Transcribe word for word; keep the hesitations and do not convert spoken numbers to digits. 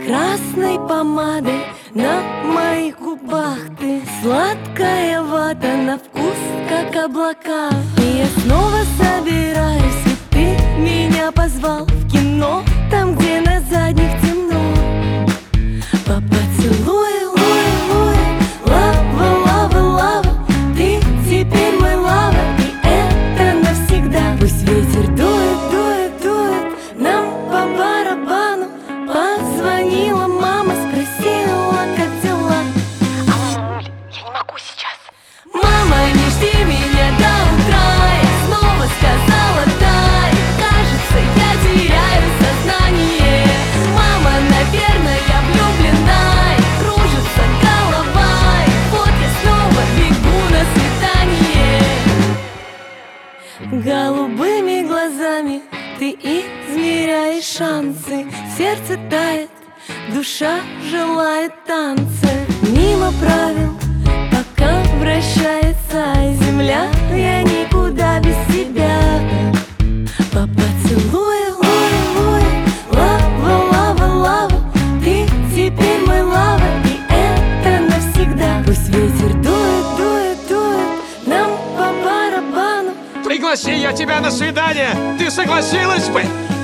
красной помадой на моих губах ты. Сладкая вата на вкус, как облака. И я снова собираюсь, ведь ты меня позвал в кино, там, где на задних темно. По поцелую, луи, луи, лава, лава, лава. Ты теперь мой лава, и это навсегда. Пусть ветер дует, дует, дует нам по барабану. Позвонила мама, спросила, как дела. Амуль, я не могу сейчас. Мама, не жди меня до утра. Я снова сказала дай. Кажется, я теряю сознание. Мама, наверное, я влюблена. И кружится голова. И вот я снова бегу на свидание. Голубыми глазами ты измеряешь шансы. Сердце тает, душа желает танца. Мимо правил, пока вращается земля, я никуда без тебя. По поцелую, луи, луи, лава, лава, лава. Ты теперь мой лава, и это навсегда. Пусть ветер дует, дует, дует нам по барабану. Пригласи я тебя на свидание, ты согласилась бы?